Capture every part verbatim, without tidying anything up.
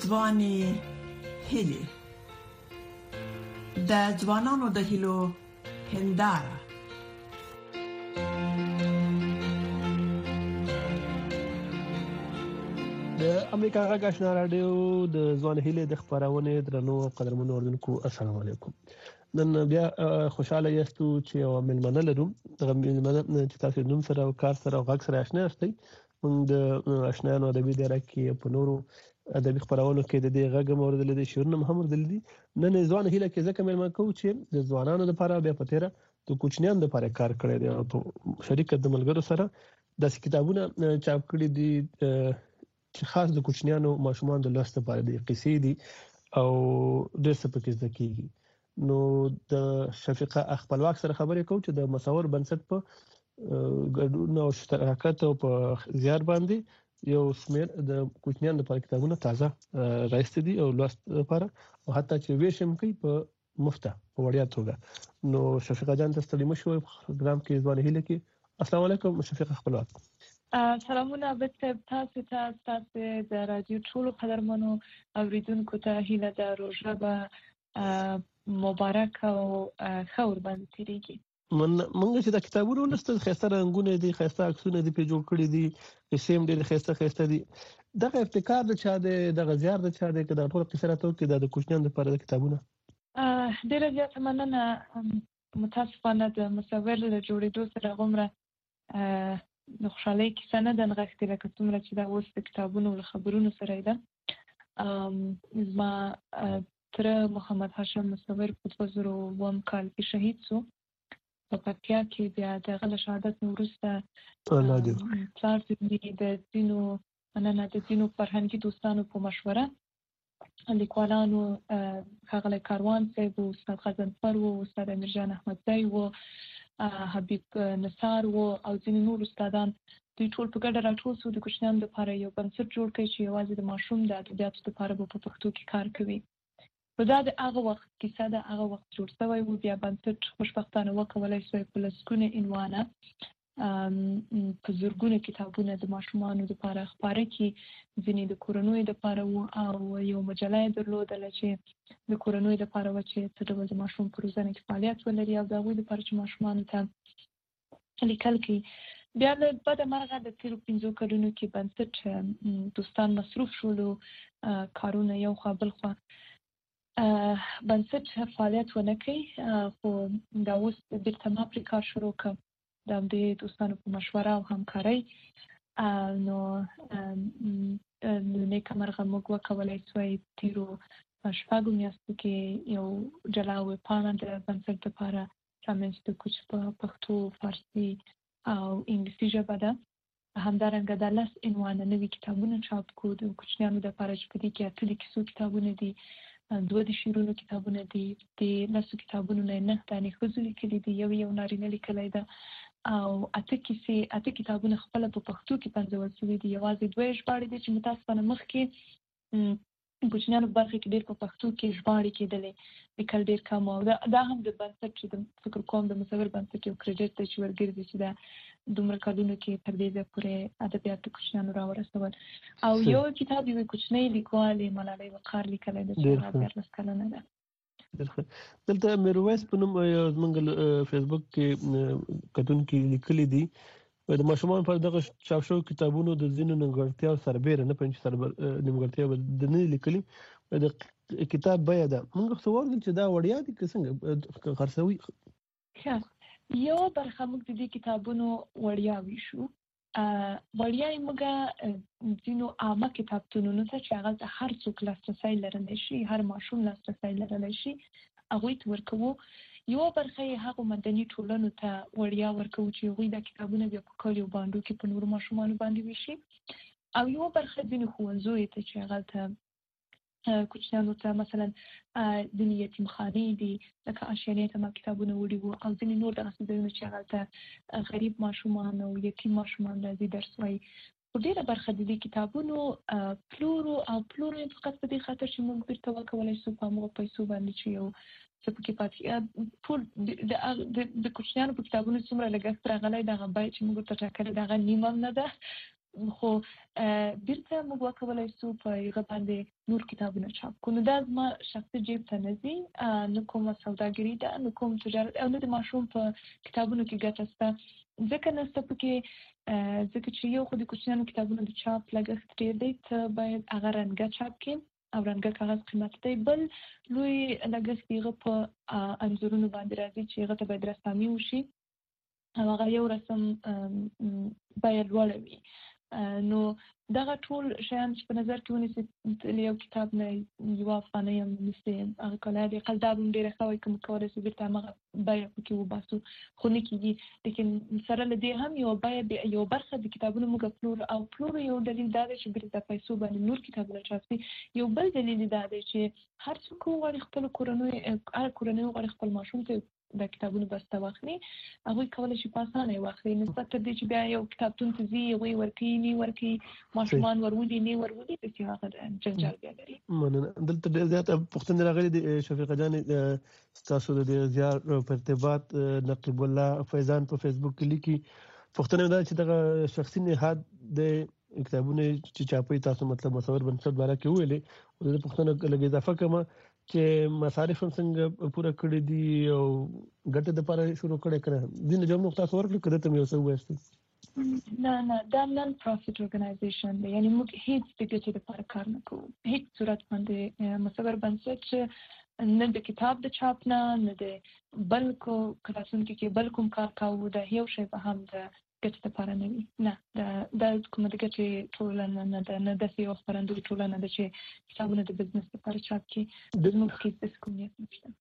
ځواني هیلې د ځوانانو د هیلو هنداره. د امریکا غږ آشنا رادیو د ځوان هیلې د خبرونه درنو قدرمنو اوردونکو السلام علیکم. نن بیا خوشاله یاستو چې یو ملمنه لرو د ملمنه چې تاسو نوم سره او کار سره او غږ سره آشنا یاستئ. موږ د آشنایانو ادبي دایره کې په نورو ادبي خبرونو کې د دې غږ موردل دي شورونه هم موردل دي. نن ځوان هیله کې ځکه ملمنه کوو چې د ځوانانو لپاره بیا پتیره د کوچنیانو لپاره کار کړی دی او شریک د ملګرو سره د کتابونو چاپ کړي دي چې خاص د کوچنیانو ماشومان د لوست لپاره دي، قصې دي او د سپکې ځکیږي. نو د شفیقه خپلواک سره خبرې کوم چې د مصور بنسټ په ګډون او شراکت او په زیار باندې یو سمیر د کوچنیانو لپاره کتابونه تازه راځي دي او لوست لپاره او حتی چې ویشم کوي په مفته په وړیا توګه. نو شفیقه جان تاسو ته مشو پروګرام کې ځوان هیله کې السلام علیکم شفیقه خپلواک. سلامونه بته تاسو ته تاسو د رادیو ټولو قدرمنو اوریدونکو ته هیله ده روزه به مبارک او خور باندې تیریږي. من موږ چې د کتابونو لسته خسته رنگونه دي، خسته عکسونه دي په جوړ کړی دي، قسم دي خسته خسته دي. دغه ابتکار د چا د دغه زیار د چا د کډه ټول قصراتو کې د کوچنیانو لپاره د کتابونه ډیره زیاته مننه. متاسفانه د مصور له جوړېدو سره غومره د خوشحالۍ کیسه نه ده نغښتې لکه څومره چې دا اوس د کتابونو له خبرونو سره ده. زما تره محمد هاشم مصور په دوه زره اووم کال کې شهید شو په پکتیا کې. بیا دغه له شهادت نه وروسته پلار د ځینو مننه د ځینو فرهنګي دوستانو په مشوره لیکوالانو ښاغلی کاروان صاحب و، استاد غضنفر و، استاد امیرجان احمدزی و، حبیب نثار و او ځینې نور استادان دوی ټول په ګډه راټول شو د کوچنیانو لپاره یو بنسټ جوړ کړي چې یوازې د ماشوم د ادبیاتو لپاره به په پښتو کې کار کوي. په دا د هغه وخت کیسه د هغه وخت جوړ شوی و. بیا بنسټ خوشبختانه وکولای شوی په لسګونه عنوانه په زرګونه کتابونه د ماشومانو لپاره خپاره کړي. ځینې د کورنیو لپاره و او یو مجله یې درلودله چې د کورنیو لپاره و چې څه ډول د ماشوم په روزنه کې فعالیت ولري او د هغوی لپاره چې ماشومانو ته لیکل کوي. بیا له بده مرغه د تېرو پنځو کلونو کې بنسټ دوستان مصروف شولو، کارونه یو خوا بل خوا، بنسټ فعالیت ونه کوي. خو دا اوس بېرته ما پرې کار شروع کړ د همدې دوستانو په مشوره او همکارۍ. نو نیکه مرغه موږ وکولای سوی تېرو شپږو میاشتو کې یو جلا ویبپاڼه د بنسټ لپاره رامنځته کړو چې په پښتو، فارسي او انګلیسي ژبه ده. همدارنګه دا لس عنوانه نوي کتابونه چاپ کړو د کوچنیانو لپاره چې په دې کې اته د کیسو کتابونه دي، دوه د شعرونو کتابونه دي. د لسو کتابونو نه نه دانې ښځو لیکلي دي، یو یو نارینه لیکلی ده او اته کیسې اته کتابونه خپله په پښتو کې پنځول شوي دي. یوازې دوه یې ژباړې دي چې متاسفانه مخکې کوچنیانو په برخه کې ډېر په پښتو کې ژباړې کېدلې، لیکل ډېر کم و. دا هم د بنسټ چې د فکر کوم د مصور بنسټ یو کریډټ دی چې ورګرځي چې دا دومره کلونو کې تر دې ځایه پورې ادبیات د کوچنیانو راورسول. او یو کتاب یوې کوچنۍ لیکوالې ملالۍ وقار لیکلی دی چې هغه دیارلس کلنه ده. دلته میرویس په نوم زموږ فیسبوک کې کتونکي لیکلي دي د ماشومان پر دغه چاپ شوو کتابونو د ځینو نیمګړتیاو سربیره نه پوهېږم چې نیمګړتیا به د نه لیکلي د کتاب بیه ده. موږ څه واورېدل چې دا وړیا دي که څنګه خرڅوي؟ یوه برخه موږ د دې کتابونو وړیا ویشو. وړیا یې موږ ځینو عامه کتابتونونو ته چې هغه ته هر څوک لاسرسی لرلی شي، هر ماشوم لاسرسی لرلی شي، هغوی ته ورکوو. یوه برخه یې هغو مدني ټولنو ته وړیا ورکوو چې هغوی دا کتابونه بیا په کلیو بانډو کې په نورو ماشومانو باندې ویشي. او یوه برخه ځینې ښوونځیو ته چې هغه ته کوچنیانو ته مثلا ځینې یتیمخانې دي لکه آشیانې ته ما کتابونه وړي وو او ځینې نور دغسې ځایونه چې هغه ته غریب ماشومان او یتیم ماشومان راځي درس وایي. خو ډېره برخه د دې کتابونو پلورو او پلورو یې فقط په دې خاطر چې موږ بېرته وکولی شو په همغو پیسو باندې چې یو څه پکې پاتې ټول د کوچنیانو په کتابونو څومره لګښت راغلی دغه بیه چې موږ ورته ټاکلې د هغه نیم هم نه ده. خو بیرته موږ وکولای شو په هغه باندې نور کتابونه چاپ کړو. نو دا زما شخصي جیب ته نه ځي، نه کومه سوداګري ده، نه کوم تجارت، او نه د ماشوم په کتابونو کې ګټه شته. ځکه نشته پکې، ځکه چې یو خو د کوچنیانو کتابونو د چاپ لګښت ډېر دی، ته باید هغه رنګه چاپ کړې او رنګه کاغذ قیمت دی. بل لوی لګښت هغه په انځورونو باندې راځي چې هغه ته باید رسامي وشي او هغه یو رسم باید لوړه وي. نو دغه ټول شیان چې په نظر کې ونیسي، یو کتاب نه یوه افغانۍ هم نیسي، هغه کله د اقل دا به هم ډېره ښه وي که موږ کولی شو بېرته همغه بیه پکې وباسو، خو نه کېږي. لیکن سره له دې هم یوه بیه، یوه برخه د کتابونو موږ پلورو، او پلورو یو دلیل دا دی چې بېرته د پیسو باندې نور کتابونه چاپ شي. یو بل دلیل دا دی چې هر څوک وغواړي خپلو کورنیو هر کورنۍ وغواړي خپل ماشوم ته د کتابونو بسته واخلي، هغوی کولی شي په اسانه یې واخلي، نسبت تر دې چې بیا یو کتابتون ته ځي، هغوی ورکوي نه ورکوي، ماشومان ورولي نه ورولي، داسې هغه جنجال بیا لري. مننه. دلته ډېر زیات پوښتنې راغلي دي شفیقه جانې، ستاسو د دې زیار په ارتباط نقیب الله فیضان په فیسبوک کې لیکي. پوښتنه دا چې دغه شخصي نهاد د کتابونه چې چاپي تاسو مطلب مصور بنسټ باره کې ویلې، او د پوښتنه لږ اضافه کوم چې مصارف هم څنګه پوره کړی دي او ګټه د لپاره شروع کړی کړه دې نه جوړ نقطه تاسو ورکړه کړه ته مې اوسه وایسته. نه نه دا نن پروفیټ اورګنایزیشن دی، یعنی موږ هیڅ د ګټې لپاره کار نه کوو، هیڅ صورت باندې مصور بنسټ نه د کتاب د چاپ نه نه د بل کو کلاسونو کې بل کوم کار کوو، د یو شی په هم د ګټې لپاره نه وي. نه دا کومه د ګټې ټولنه نه ده، نه داسې یوه خپرندویي ټولنه ده چې کتابونه د بزنس لپاره چاپ کړي. زموږ کې داسې کوم نیت نشته.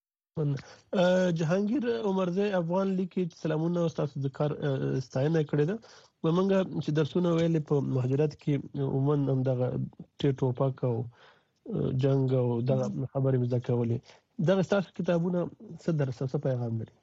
جهانگیر عمرزی افغان لیکي سلامونه، تاسو د کار ستاینه کړې ده. ومنګه چې درسونه ویلې په مهاجرت کې عموما هم دغه ټوپک او جنگ او دغه خبرې مزه کولې، دغه تاسو کتابونه څه درس څه پیغام لري؟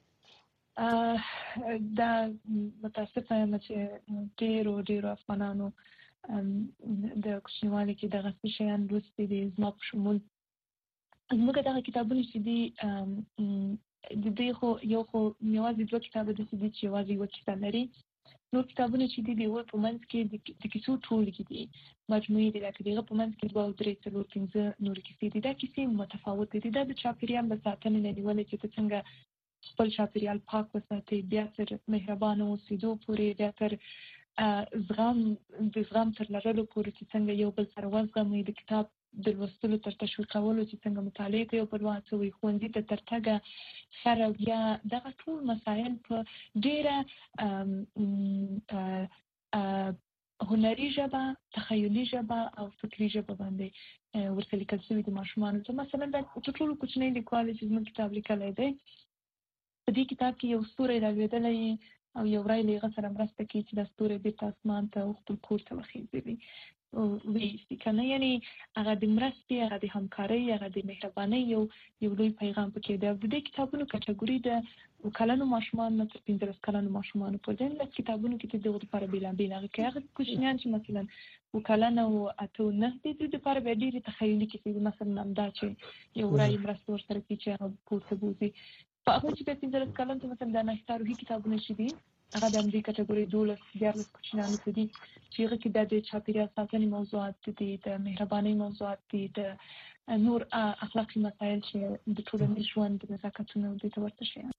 دا متاسفه یم چې ډېرو ډېرو افغانانو د کوچنیوالي کې دغه څه شیان لوستي دي، زما په شمول. زموږ دغه کتابونه چې دي د دې خو یو خو یوازې دوه کتابه داسې دي چې یوازې یوه کیسه لري، نور کتابونه چې دي د هغوی په منځ کې د کیسو ټولګې دي، مجموعې دي، لکه د هغه په منځ کې دوه او درې څلور پنځه نورې کیسې دي. دا کیسې متفاوتې دي. دا د چاپېریال له ساتنې نه نیولې چې ته څنګه خپل چاپېریال پاک وساتئ، بیا تر مهربانه اوسېدو پورې، بیا تر زغم د زغم تر لرلو پورې چې څنګه یو بل سره وزغمئ، د کتاب د لوستلو تر تشویقولو چې څنګه مطالعې ته یو بل وهڅوئ، ښوونځي ته تر تګه خره، بیا دغه ټول مسایل په ډېره هنري ژبه، تخیلي ژبه او فکري ژبه باندې ورته لیکل شوي دي ماشومانو ته. مثلا دا تر ټولو کوچنی لیکوال چې زموږ کتاب لیکلی دی، په دې کتاب کې یو ستوری رالوېدلی او یو وری له هغه سره مرسته کوي چې دا ستوری بېرته اسمان ته او خپل کور ته وخېژوي ویستي که نه، یعنې هغه د مرستې، هغه د همکارۍ، هغه د مهربانۍ یو یو لوی پیغام پکې دی. او د دې کتابونو کټګوري د اووه کلنو ماشومانو نه تر پنځلس کلنو ماشومانو پورې دی. لس کتابونو کې د دغو دپاره بېلابېل هغه کوي. هغه کوچنیان چې مثلا اووه کلن او اته او نهه دي، دوی دپاره بیا ډېرې تخیلي کیسې دي. مثلا همدا چې یو وری مرسته ورسره کوي چې هغه کور ته بوځي. په هغوی چې بیا پنځلس کلن ته مثلا د نهه تاریخي کتابونه چې دي، هغه د همدې کټګوري دولس دیارلس کوچنیانو ته دي چې هغه کې دا د چاپېریال ساتنې موضوعات دي، د مهربانۍ موضوعات دي، د نور اخلاقي مسایل چې د ټولنیز ژوند د نزاکتونه دې ته ورته شیان.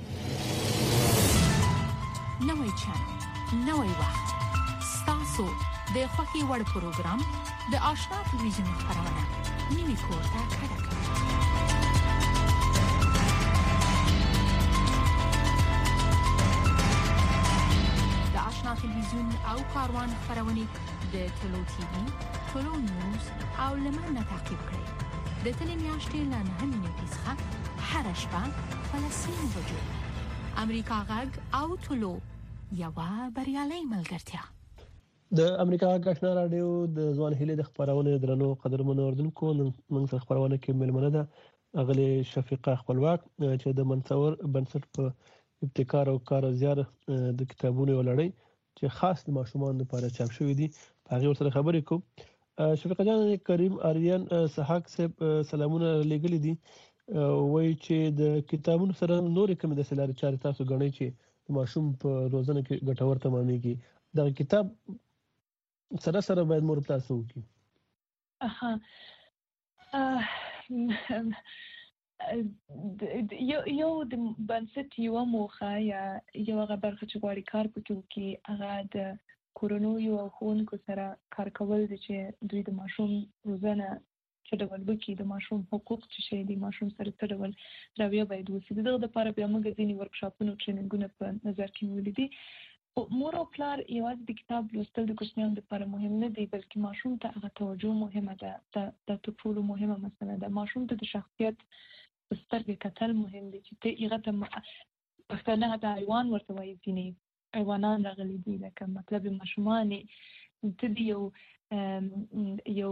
نوی چینل، نوی وخت، ستاسو د خوښې وړ پروګرام د آشنا تلویزیون خپرونه نوي کور ته کډه کړئ. تلویزیون او کاروان خپرونې د ټلو ټي وي، ټلو نیوز او لمر نه تعقیب کړئ. د تلې میاشتې له نهه نیټې څخه هره شپه په لسمه بجو. امریکا غږ او ټلو یوه بریالۍ ملګرتیا. د امریکا غږ آشنا راډیو د ځوان هیلې د خپرونې درنو قدرمنو اردوونکو، نن موږ سره خپرونه کې مېلمنه ده اغلې شفیقه خپلواک چې د منصور بنسټ په ابتکار او کار او زیار د کتابونو ولړۍ چې خاص د ماشومان لپاره چاپ شوی دي، په هغه ورسره خبرې کوم. شفیقه جان، کریم آریان سحاق صاحب سلامونه لګلي دي، وایي چې د کتابونو سره نورې کومې داسې لارې چارې تاسو ګڼئ چې د ماشوم په روزنه کې ګټور تمامېږي. دغه کتاب سره سره باید مور پلار څه وکړي؟ اها یو یو د بنسټ یو موخه یا یو هغه برخه چې غواړي کار پکې وکړي هغه د کورنیو او ښوونکو سره کار کول دي چې دوی د ماشوم روزنه څه ډول وکړي، د ماشوم حقوق څه شی دي، ماشوم سره څه ډول رویه باید وشي. د دغه لپاره بیا موږ ځینې ورکشاپونه او ټریننګونه په نظر کې نیولي دي. مور او پلار یوازې د کتاب لوستل د کوچنیانو لپاره مهم نه دی، بلکې ماشوم ته هغه توجه مهمه ده. دا تر ټولو مهمه مسله ده. ماشوم ته د شخصیت په سترګې کتل مهم دي چې ته هغه ته پښتانه ته حیوان ورته وایي، ځینې حیوانان راغلي دي، لکه مطلب ماشومان ته د یو یو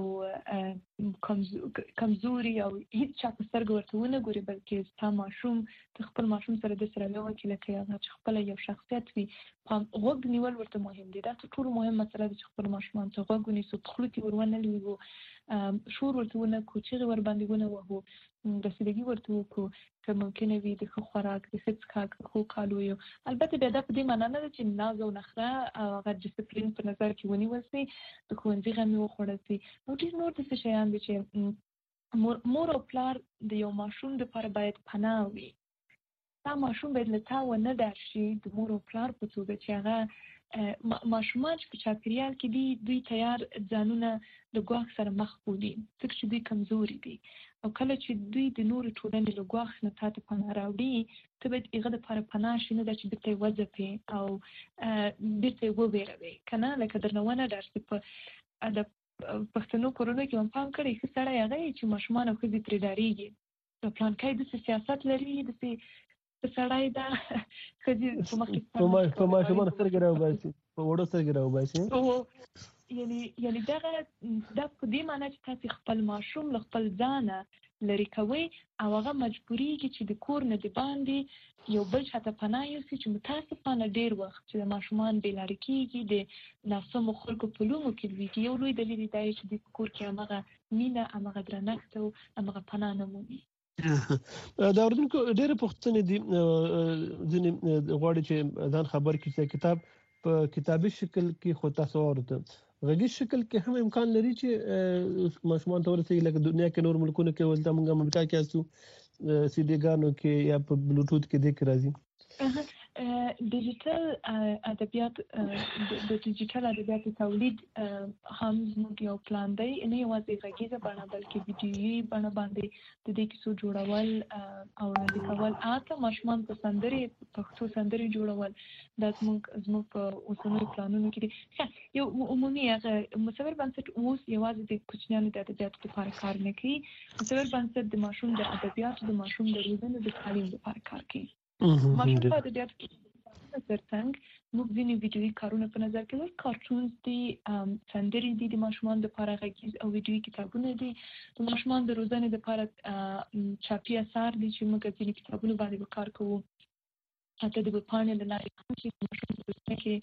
کمزوري او هیڅ چا په سترګو ورته ونه ګوري، بلکې ستا ماشوم ته خپل ماشوم سره داسې رویه وکړي لکه هغه چې خپله یو شخصیت وي. غوږ نیول ورته مهم دي. دا تر ټولو مهم مسله ده چې خپل ماشومان ته غوږ ونیسو، په خوله کې ور ونه لویږو، شور ورته ونه کړو، چیغې ورباندې ونه وهو، رسیدګي ورته وکړو، که ممکنه وي د ښه خوراک، د ښه څښاک، د ښو کالیو. البته بیا دا په دې معنا نه ده چې ناز او نخره هغه ډسپلین په نظر کې ونیول سي، د ښوونځي غمې وخوړل سي، او ډېر نور داسې شیان دي چې مور او پلار د یو ماشوم دپاره باید پناه وي. دا ماشوم باید له تا ونه ډار شي د مور او پلار په توګه چې هغه ماشومان چې په چاپېریال کې دي دوی تیار ځانونه له ګواښ سره مخ بولي، ځکه چې دوی کمزوري دي. او کله چې دوی د نورو ټولنې له ګواښ نه تا ته پناه راوړي، ته باید هغه دپاره پناه شي، نه دا چې بېرته یې وځپې او بېرته یې وویروې، که نه لکه درنه ونه ډار شي. په د پښتنو کورونو کې هم پام کړی، ښه سړی هغه یې چې ماشومان او ښځې ترې ډارېږي. پلانکی داسې سیاست لري، داسې سړی دا ښځې په مخ کې په ماشومانو سترګې راوباسي، په وړو سترګې راوباسي. یعنې یعنې دغه دا په دې معنا چې تاسې خپل ماشوم له خپل ځانه لرې کوئ او هغه مجبورېږي چې د کور نه د باندې یو بل چا ته پناه یوسي، چې متاسفانه ډېر وخت چې د ماشومان بې لارې کېږي، د ناسمو خلکو په لومو کې لویږي. یو لوی دلیل یې دا چې دوی په کور کې همغه مینه، همغه درنښت او همغه پناه نه مومي. د اورېدونکو ډېرې پوښتنې دي، ځینې غواړي چې ځان خبر کړي چې کتاب په کتابي شکل کې خو تاسو اورئ، غږیز شکل کې هم امکان لري چې ماشومان ته ورسېږي، لکه دنیا کې نور ملکونو کې ولته موږ امریکا کې اسو سی ډي ګانو کې یا په بلوټوث کې دې کې راځي. ډیجیټل ادبیات د ډیجیټل ادبیاتو تولید هم زموږ یو پلان دی، نه یوازې غږیزه بڼه بلکې ویډیویي بڼه باندې د دې کیسو جوړول او وړاندې کول، حتی ماشومان په سندرې پښتو سندرې جوړول، دا زموږ زموږ په اوسنیو پلانونو کې دي. یو عمومي هغه مصور بنسټ اوس یوازې د کوچنیانو د ادبیاتو لپاره کار نه کوي. مصور بنسټ د ماشوم د ادبیاتو، د ماشوم د روزنې، د تعلیم لپاره کار کوي. ماشوم په ادبیاتو کې ترڅنګ موږ ځینې ویډیویي کارونه په نظر کې لرو. کارټونز دي، سندرې دي، د ماشومانو لپاره غږیز او ویډیویي کتابونه دي، د ماشومانو د روزنې لپاره چاپي اثار دي چې موږ ځینې کتابونو باندې به کار کوو. حتی د ویبپاڼې له لارې هم چې ماشوم په روزنه کې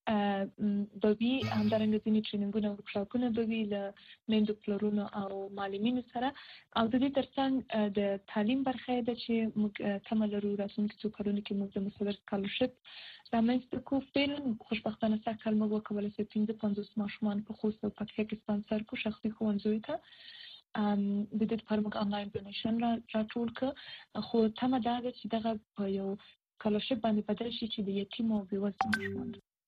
به وي، همدارنګه ځینې ټریننګونه او ورکشاپونه به وي له میندو، پلرونو او معلمینو سره. او د دې ترڅنګ د تعلیم برخه ده چې موږ تمه لرو راتلونکي څو کلونو کې موږ د مصور سکالرشپ رامنځته کړو. فعلا خوشبختانه سږ کال موږ وکولی چې پنځه پنځوس ماشومان په خوست او پکتیا کې سپانسر کړو شخصي ښوونځیو ته. د دې لپاره موږ آنلاین ډونیشن راټول کړ، خو تمه دا ده چې دغه په یو سکالرشپ باندې بدل شي چې د یتیم او بېوزله ماشومان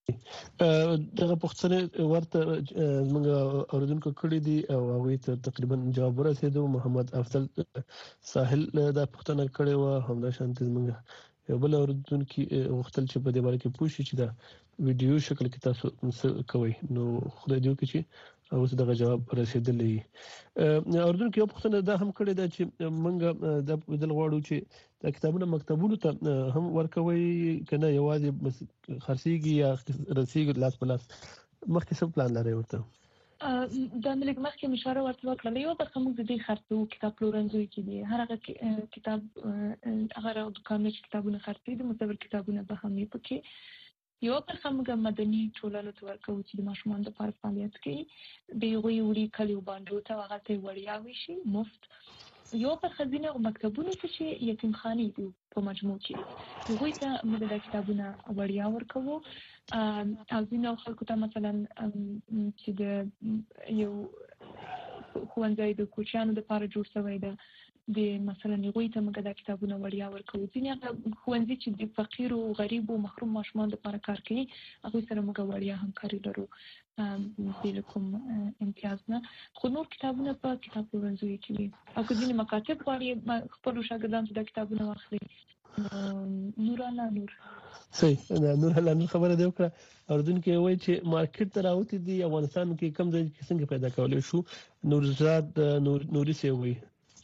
دغه پوښتنې ورته موږ اورېدونکو کړي دي او هغوی ته تقریبا جواب ورسېدو. محمد افضل ساحل دا پوښتنه کړې وه، همداشانتې زموږ یو بل اورېدونکي غوښتل چې په دې باره کې پوه شي چې دا ویډیو شکل کې تاسو څه کوئ. نو خدای دې وکړي چې اوس دغه جواب رسېدلی. اورېدونکو یو پوښتنه دا هم کړې ده چې موږ دا بدل غواړو چې دا کتابونه مکتبونو ته هم ورکوي که نه یوازې خرڅېږي یا رسېږي لاس په لاس، مخکې څه پلان لرئ ورته؟ دا مې لږ مخکې هم اشاره ورته وکړله. یوه برخه موږ د دې خرڅوو، کتاب پلورنځیو کې دي، هر هغه کتاب هغه دوکانونه چې کتابونه خرڅوي د مصور کتابونه به هم وي پکې. یوه برخه موږ مدني ټولنو ته ورکوو چې د ماشومانو لپاره فعالیت کوي، د هغوی وړي کلیو بانډو ته هغلته یې وړیا ویشي مفت. یو پر خزینه او مکتبونو ته چې یتیمخانې دي په مجموع کې هغوی ته موږ د کتابونه وړیا ورکوو او ځینو خلکو ته مثلا چې د یو ښوونځی د کوچیانو لپاره جوړ شوی دی د مثلا هغوی ته موږ د کتابونه وړیا ورکوو. ځینې هغه ښوونځي چې د فقیرو غریبو محروم ماشومانو لپاره کار کوي هغوی سره موږ وړیا همکاري لرو بې له کوم امتیاز نه. خو نور کتابونه په کتاب پلورنځیو کې وي او که ځینې مکاتب غواړي خپلو شاګردانو ته د کتابونه واخلي نور الله نور صحیح نور الله نور خبره دی وکړه. اردوونکي وایي چې مارکیټ ته راوتی دي افغانستان کې کم ځای کې څنګه پیدا کولای شو. نورزاد نوري سی وایي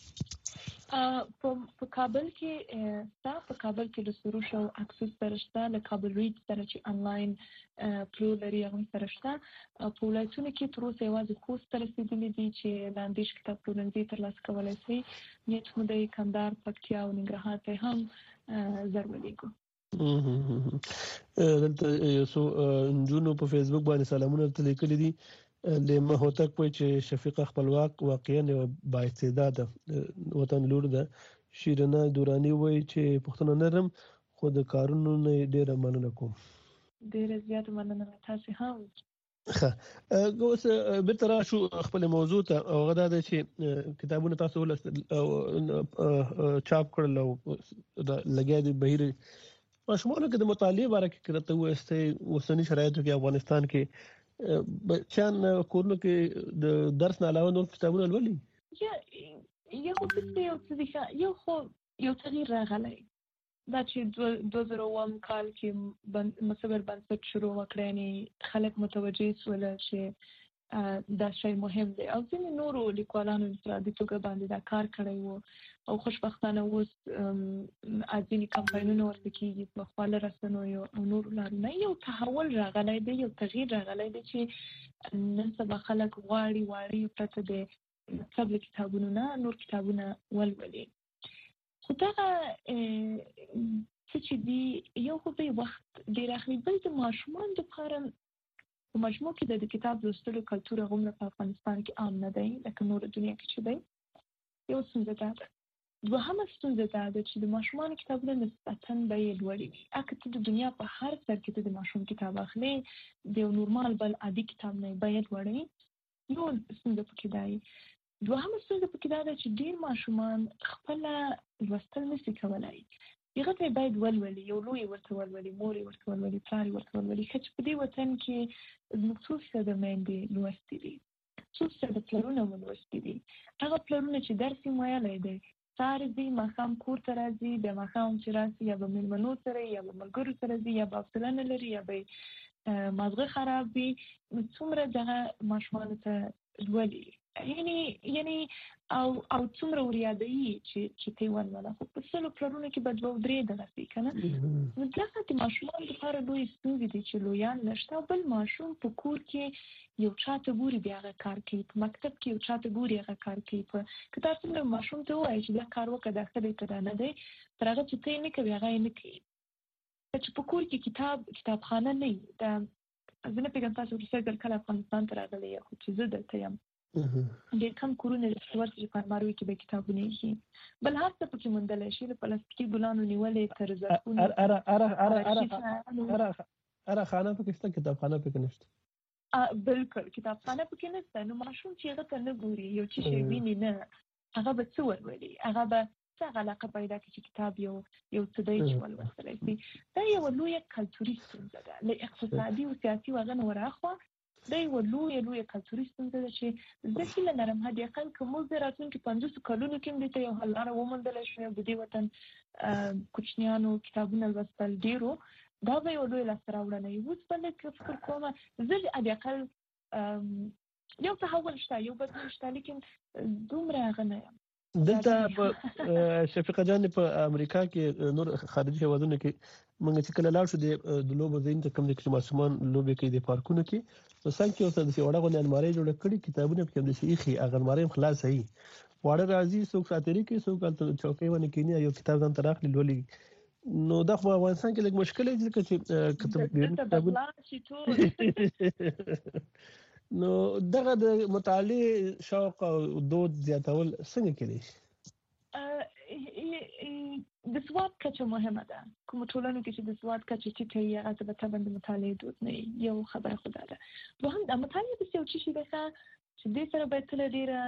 په کابل کې ستا په کابل کې د سروش او اکسس سره شته له کابل ریډ سره چې انلاین پلور لري هغه سره شته. په ولایتونو کې تر اوسه یوازې خوست ته رسېدلي دي چې لاندیش کتاب پلورنځي ترلاسه کولی شي. نیت مو د کندهار پکتیا او ننګرهار ته هم زر ولیږو. دلته یو څو نجونو په فیسبوک باندې سلامونه ته لیکلي دي. لیمه هوتک وایي چې شفیقه خپلواک واقعا یو بااستعداده وطن لور ده. شیرینه دورانی وایي چې پښتون نرم خو د کارونو نه ډیره مننه کوم. ډیره زیاته مننه تاسو هم. ښه اوس بیرته راشو خپل موضوع ته او هغه دا ده چې کتابونه تاسو چاپ کړل او لګیا دي بهیر ماشومانو کې د مطالعې باره کې کړه ته وایسته اوسنی شرایطو کې افغانستان کې بچان کورونو کې د درس نه علاوه نور کتابونه لولي. یا یو څه یو څه یو خو یو تغییر راغلی دا چې دوه زره اووم کال کې مصور بنسټ شروع وکړ یعنې خلک متوجه شول چې دا شی مهم دی او ځینې نورو لیکوالانو انفرادي توګه باندې دا کار کړی و او خوشبختانه اوس ځینې کمپاینونه ورته کېږي په خواله رسنیو او نورو لارو نه یو تحول راغلی دی یو تغییر راغلی دی چې نن سبا خلک غواړي واړي پرته د مکتب له کتابونو نه نور کتابونه ولولي. خو دغه څه چې دي یو خو به وخت ډېر اخلي بل د ماشومانو دپاره په مجموع کې د کتاب لوستلو کلتور هغومره په افغانستان کې عام نه دی لکه نور دنیا کې چې دی. یو ستونزه دا ده. دوهمه ستونزه دا ده چې د ماشومانو کتابونه نسبتاً بیې لوړې وي. اگه ته د دنیا په هر سر کې ته د ماشوم کتاب اخلې د یو نورمال بل عادي کتاب نه بیې لوړې وي. یو ستونزه پکې دا وي. دوهمه ستونزه پکې دا ده چې ډېر ماشومان خپله لوستل نشي کولی. هغه ته باید ولولي یو لوی ورته ولولي مور یې ورته ولولي پلار یې ورته ولولي. ښه چې په دې وطن کې زموږ څو فیصده میندې لوستې دي څو فیصده پلرونه مو لوستي دي. هغه پلرونه چې درس یې ویلی دی سهار ځي ماښام کور ته راځي بیا ماښام چې راسي یا به مېلمنو سره یا به ملګرو سره ځي یا به حوصله نه لري یا به مازغه خراب وي څومره دغه ماشومانو ته لولي یعنی یعنی او او څومره وریادوي چې چې ته ولوله. خو په سلو پلرونو کې به دوه درې دغسې که نه نو دغه د ماشومانو لپاره لوی ستونزې دي چې لویان نشته. بل ماشوم په کور کې یو چا ته ګوري بیا هغه کار کوي په مکتب کې یو چا ته ګوري هغه کار کوي. په که تاسو څومره ماشوم ته ووایي چې دا کار وکړه دا ښه دی که دا نه دی تر هغه چې ته یې نه کوي هغه یې نه کوي. چې په کور کې کتاب کتابخانه نه وي دا زه نه پوهېږم تاسو وروستی ځل کله افغانستان ته راغلی یا خو چې زه دلته یم ډېر کم کورونه ورته چې په الماروي کې به کتابونه ایښي بل هر څه پکې موندلی شي له پلاستیکي ګلانو نیولې تر ظرفونو هره خانه پکې شته کتابخانه پکې نشته. بلکل کتابخانه پکې نشته. نو ماشوم چې هغه ته نه ګوري یو څه شی ویني نه هغه به څه ولولي هغه به څه علاقه پیدا کړي چې کتاب یو یو څه دی چې ولوستلی شي. دا یوه لویه کلتوري ستونزه ده له اقتصادي او سیاسي و هغه نه ورهاخوا دا یوه لویه لویه کلتوري ستونزه ده چې زه هیله لرم حد اقل که موږ د راتلونکي پنځوسو کلونو کې هم دې ته یو حل لاره وموندلی شو د دې وطن کوچنیانو کتابونه لوستل ډېرو دا به یو لویه لاسته راوړنه وي. اوس به لږ فکر کوم زه حد اقل یو تحول شته یو بدلون شته لیکن دومره هغه نه یم. دلته په شفیقه جان په امریکا کې نور خارجي هیوادونو کې موږ چې کله لاړ شو د لوبو ځایونو ته کوم دي چې ماشومان لوبې کوي د پارکونو کې نو څنګه چې اوس د وړه غونډې المارۍ جوړه کړي کتابونه پکې همداسې ایښي هغه المارۍ هم خلاصه وي واړه راځي څوک ساتري کوي څوک هلته چوکۍ باندې کښېني یو کتاب ځان ته راخلي لولي. نو دا خو افغانستان کې لږ مشکل دی ځکه چې نو دغه د مطالعې شوق او دود زیاتول څنګه کېدای شي؟ د سواد کچه مهمه ده. کوم ټولنو کې چې د سواد کچه ټیټه وي هغه به طبعا د مطالعې دود نه یو خبره خدا ده. دوهم د مطالعې د یو شي ده چې دې سره باید تل ډېره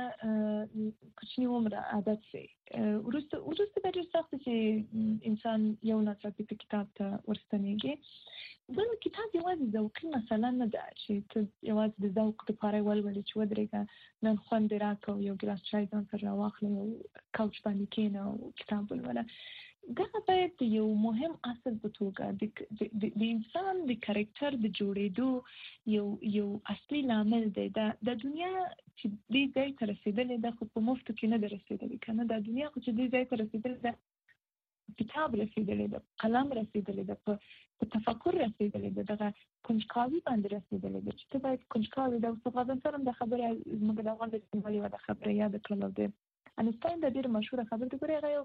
کوچني عمره عادت شي. وروسته وروسته به ډېر سخت چې انسان یو ناڅاپي کتاب ته ورستنېږي. بل کتاب یوازې ذوقي مسله نه ده چې ته یوازې د ذوق لپاره ولولې چې ودرېږه نن خوند دې راکړه او یو ګیلاس چای ځان سره راواخلې او کوچ باندې کښېنه او کتاب ولوله. دغه باید د یو مهم اصل په توګه د انسان د کرکټر د جوړېدو یو یو اصلي لامل دی. د دنیا چې دې ځای ته رسېدلې ده خو په مفتو کې نه ده رسېدلې که نه. د دنیا خو چې دې ځای ته رسېدلې ده کتاب رسېدلې ده، قلم رسېدلې ده، په تفکر رسېدلې ده، دغه کنجکاوي باندې رسېدلې ده چې ته باید کنجکاوي ده. استاد غازنفر هم د خبرې زموږ د افغان د استعمال یوه د خبره یاده کړله او د انسټاین د ډېره مشهوره خبره ده. ګورې هغه یو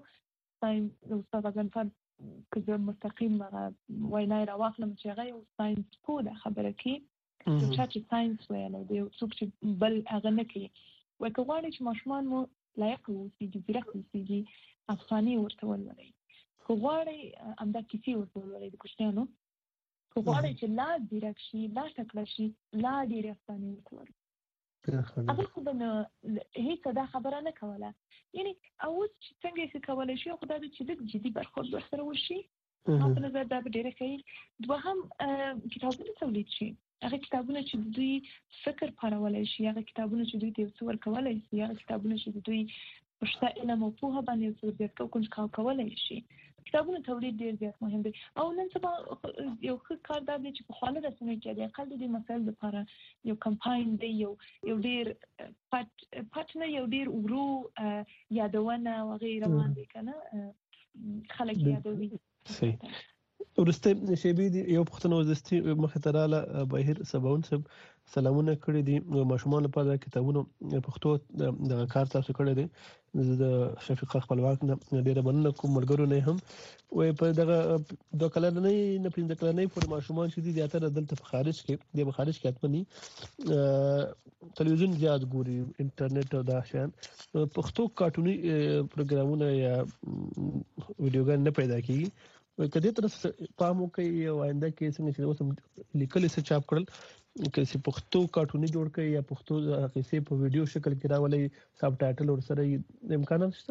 استاد غازنفر که زه مستقیم هغه وینا یې راواخلم چې هغه یو ساینس پوه ده خبره کوي. یو چا چې ساینس ویلی دی، یو څوک چې بل هغه نه کوي. وایي که غواړئ چې ماشومان مو لایق واوسېږي، ځیرک واوسېږي، افغاني ورته ولولئ. که غواړئ همدا کیسې ورته ولولئ د کوچنیانو. که غواړئ چې لا ځیرک شي، لا تکړه شي، لا ډېرې افغاني ورته ولولئ. هغه خو به نه هېڅ دا خبره نه کوله. یعنې اوس چې څنګه یې ښه کولی شي خو دا ده چې لږ جدي برخورد ورسره وشي. ما په نظر دا به ډېره ښه وي. دوهم کتابونه تولید شي. هغه کتابونه چې د دوی فکر پارولی شي، هغه کتابونه چې دوی ته یو څه ورکولی شي، هغه کتابونه چې د دوی په شته علم او پوهه باندې یو څه زیات کنجکاو کولی شي. کتابونه تولید ډېر زیات مهم دی. او نن سبا یو ښه کار دا دی چې پخوانه رسنیو کې د اقل د دې مسایلو لپاره یو کمپاین دی، یو یو ډېر پټ پټ نه یو ډېر ورو یادونه او هغې روان دی که نه، خلک یادوي. صحیح. وروسته شیبې دي یو پوښتنه وزستي مخې ته راغله. بهیر سباون صاحب سلامونه کړي دي. ماشومان لپاره د کتابونو پښتو دغه کار تاسو کړی دی. زه د شفیقه خپلواک نه ډېره مننه کوم، ملګرو نه هم وایي په دغه دوه کلنۍ نه پنځه کلنۍ پورې ماشومان چې دي زیاتره دلته په خارج کې دی په خارج کې حتمني تلویزیون زیات ګوري، انټرنیټ او دا شیان. پښتو کارټوني پروګرامونه یا ویډیوګان نه پیدا کېږي. که دې طرف پام وکړئ او آینده کې څنګه چې اوس لیکلي څه چاپ کړل که چې پښتو کارټوني جوړ کړئ یا پښتو قصې په ویډیو شکل کې راولئ سب ټایټل ورسره امکانات شته؟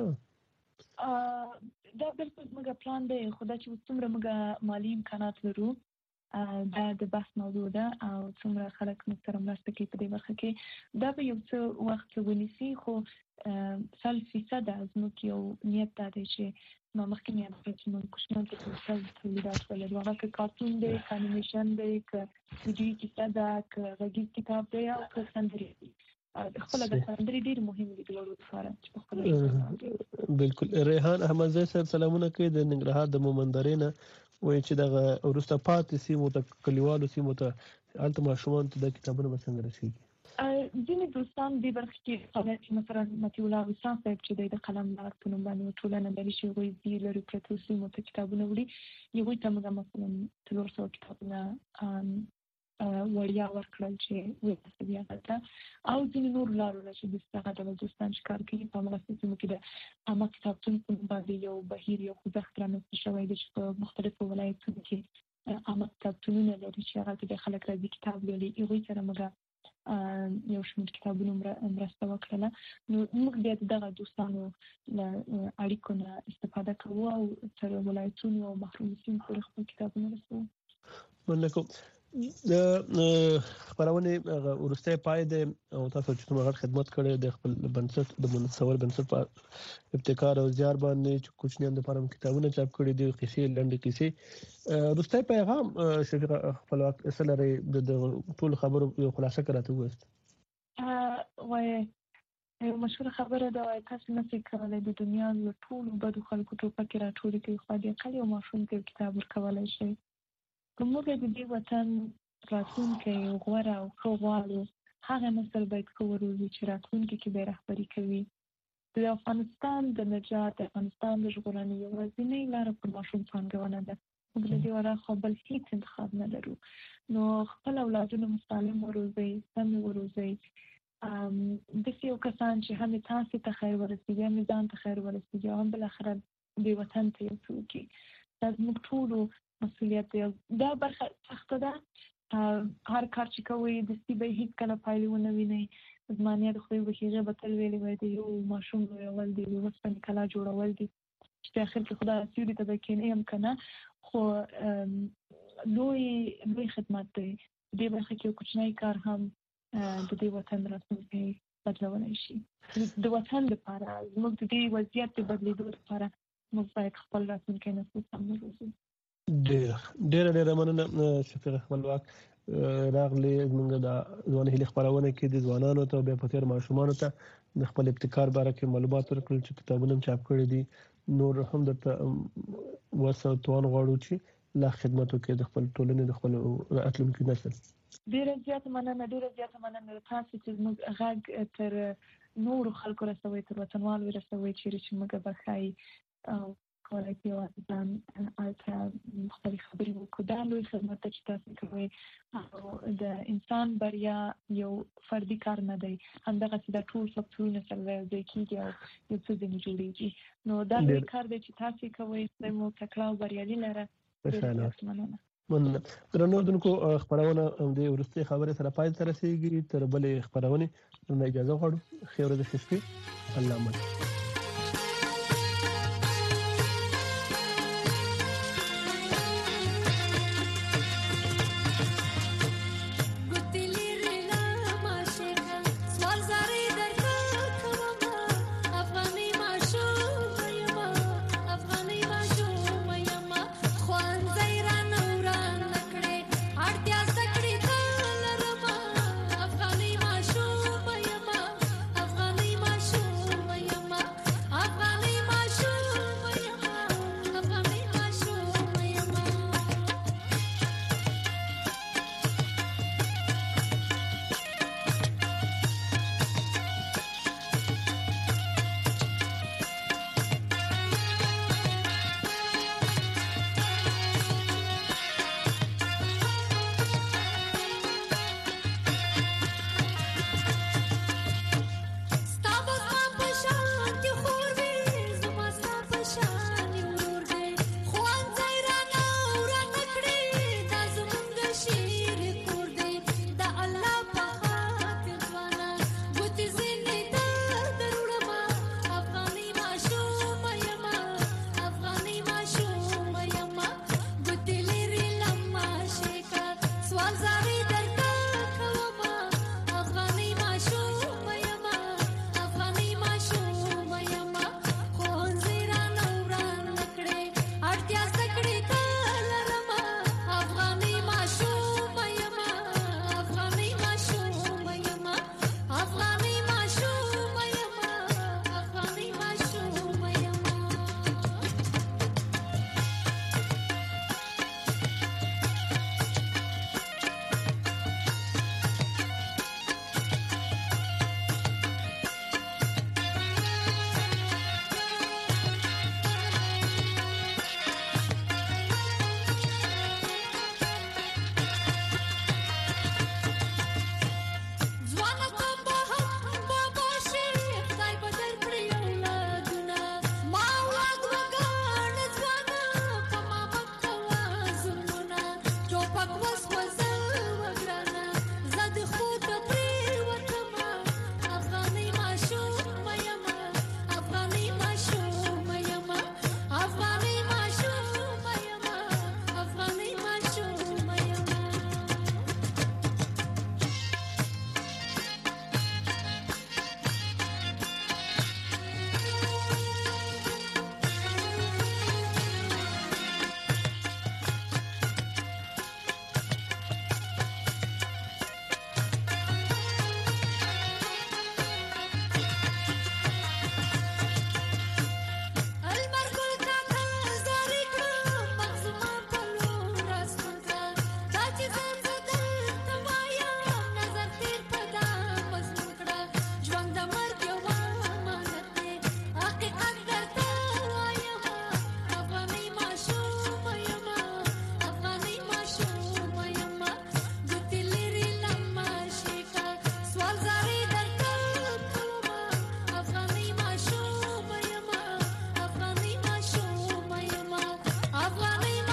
دا بالکل زموږ پلان دی، خو دا چې څومره موږ مالي امکانات لرو دا د بحث موضوع ده او څومره خلک موږ سره مرسته کوي په دې برخه کې دا به یو څه وخت ونیسي. خو سل فیصده زموږ یو نیت دا دی چې ما مخکې مې یاد کړی چې موږ کوچنیانو ته سل تولیدات ولرو، هغه که کارټون دی، که انیمیشن دی، که ویډیویي کیسه ده، که غږیز کتاب دی او که سندرې دي. خپله د سندرې ډېرې مهمې دي د وړو لپاره چې په خپله. بالکل. ریحان احمدزی صاحب سلامونه کوي د ننګرهار د مومندرې نه. وایي چې دغه وروسته پاتې سیمو ته کلیوالو سیمو ته هلته ماشومانو ته دا کتابونه به څنګه رسېږي؟ ځینې دوستان دې برخه کې فعالیت چې مثلا مطیع الله وصال صاحب چې دی د قلم لار په نوم باندې ټولنه لري چې هغوی ځي لرې پرتو سیمو ته کتابونه وړي. هغوی ته موږ مثلا څلور سوه کتابونه وړیا ورکړل چې ورسوي هغه ته. او ځینې نور لارو نه چې دغه ډول دوستان چې کار کوي په همغسې سیمو کې د عامه کتابتون په نوم باندې یو بهیر یو خوځښت رامنځته شوی دی چې په مختلفو ولایتونو کې عامه کتابتونونه لري چې هغه کې د خلک راځي کتاب لولي. هغوی سره موږ یو شمېر کتابونو مرسته وکړله. نو موږ بیا د دغه دوستانو له اړیکو نه استفاده کوو او تر ولایتونو او محرومو سیمو پورې خپل کتابونه رسوو. مننه کوم. د خپرونې وروستی پای دی او تاسو چې څومره غټ خدمت کړی د خپل بنسټ د متصور بنسټ په ابتکار او زیار باندې چې کوچنیانو لپاره هم کتابونه چاپ کړي دي، قصې لنډې قصې. وروستی پیغام شفیقه خپلواک څه لرئ د ټولو خبرو یو خلاصه کړه راته ووایاست؟ وایي یو مشهوره خبره ده، وایي تاسو نشئ کولی د دنیا له ټولو بدو خلکو ټوپکې راټولې کړئ خو حداقل یو ماشوم ته یو کتاب ورکولی شئ. که موږ د دې وطن راتلونکی غوره او ښه غواړو هغه نسل باید ښه وروزو چې راتلونکي کې به یې رهبري کوي. د افغانستان د نجات د افغانستان د ژغورنې یوازینۍ لاره پر ماشوم پانګونه ده. موږ له دې ورهاخوا بل هېڅ انتخاب نه لرو. نو خپل اولادونه مو سالم وروزئ، سم یې وروزئ د یو کسان چې هم تاسو ته خیر ورسیږي هم ځان ته خیر ورسیږي هم بل اخر د وطن ته یو څوکي دا موږ ټول مسؤلیت دی دا برخه سخته ده هر کار چې کوي د سی به هیڅ کله پایلونه ویني زمانیه د خو به هغه به تل ویلي وي دی یو ماشوم یو ول دی یو څنګه کلا جوړول دي چې په اخر کې خدای سیوري ته بکینې هم کنه خو لوی لوی خدمت دی دې برخه کې کوچنی کار هم د دې وطن راتلونکی بدلولای شي د وطن لپاره موږ د دې وضعیت د بدلیدو لپاره موږ باید خپل راتلونکی نسل سم وروزو. ډېر ډېر ډېر مننه شفیق خپلواک راغلی موږ د ځوان هیلې خبرونه کې د ځوانانو ته بیا په تیر ماشومانو ته د خپل ابتکار باره کې معلومات ورکړل چې کتابونه چاپ کړي دي نور هم د وسو توان غواړو چې لا خدماتو کې د خپل ټولنې د خپل راتلونکي نسل ډېر زیات مننه ډېر زیات مننه تاسو چې موږ غږ تر نور خلکو رسوي تر وطنوالو رسوي چې موږ به خای کولای شي ځان الته مختلف خبرې وکړو دا لوی خدمت چې تاسو کوي او د انسان بریا یو فردي کار نه دی همدغه چې د ټول فکټورونه سره د کیږي او یو څه د جوړیږي نو دا لوی کار دی چې تاسو کوي چې مو تکړه او بریالي لره مننه مننه درنو دونکو خبرونه د ورستي خبره سره پای ته رسیدي تر بلې خبرونه اجازه غواړو خیر د شپې الله مل